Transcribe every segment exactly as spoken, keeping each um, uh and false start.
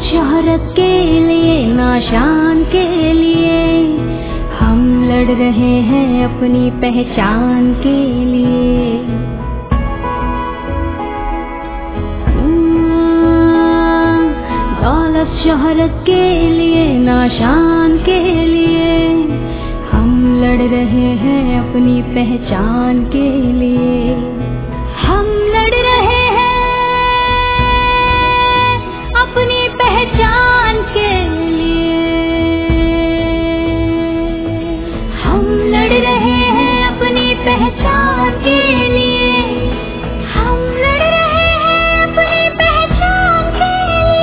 शोहरत के लिए ना शान के लिए, हम लड़ रहे हैं अपनी पहचान के लिए। दौलत शोहरत के लिए ना शान के लिए, हम लड़ रहे हैं अपनी पहचान के लिए। हम लड़ रहे हैं अपनी पहचान के लिए, हम लड़ रहे हैं अपनी पहचान के लिए, हम लड़ रहे हैं अपनी पहचान के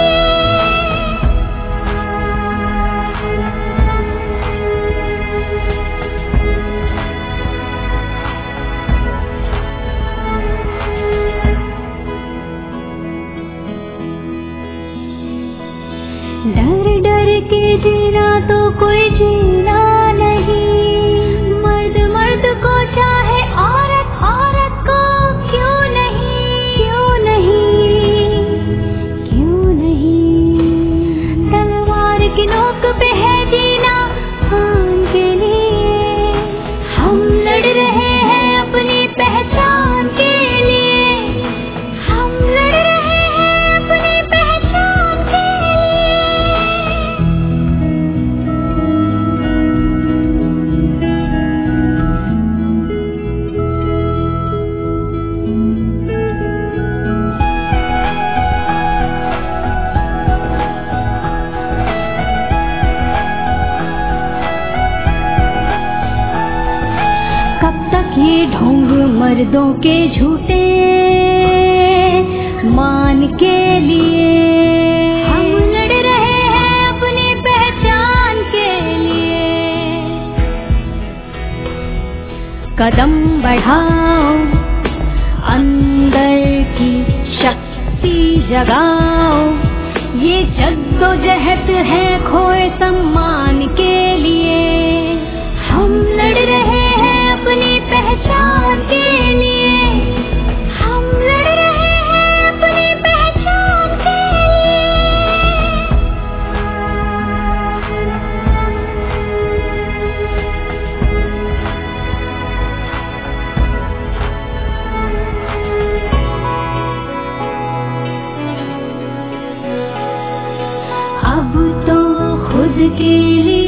डर डर के जीना तो कोई जीना नहीं, मर्द मर्द को चाहे औरत औरत को क्यों नहीं, क्यों नहीं, क्यों नहीं। तलवार की नोक पे है जीना शान के लिए, हम लड़ रहे हैं अपनी पहचान के लिए, हम लड़ रहे हैं अपनी पहचान के ये ढोंग मर्दों के झूठे मान के लिए, हम लड़ रहे हैं अपनी पहचान के लिए। कदम बढ़ाओ, अंदर की शक्ति जगाओ, ये जद्दोजहद है खोए सम्मान के लिए। हम लड़ रहे हैं अपनी पहचान के लिए, हम लड़ रहे हैं अपनी पहचान के लिए। अब तो खुद के लिए